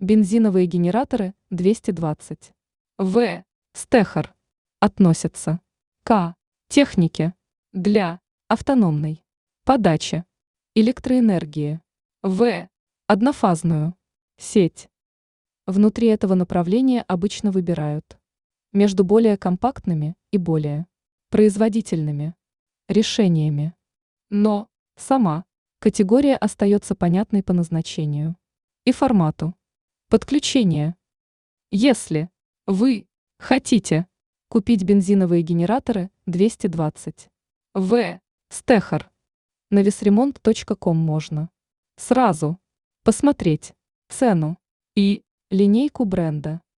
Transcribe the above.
Бензиновые генераторы 220. В. Стехер. Относятся к технике для автономной подачи электроэнергии в однофазную сеть. Внутри этого направления обычно выбирают между более компактными и более производительными решениями. Но сама категория остается понятной по назначению и формату подключения. Если вы хотите купить бензиновые генераторы 220 В. Стехер, на весремонт.ком можно сразу посмотреть цену и линейку бренда.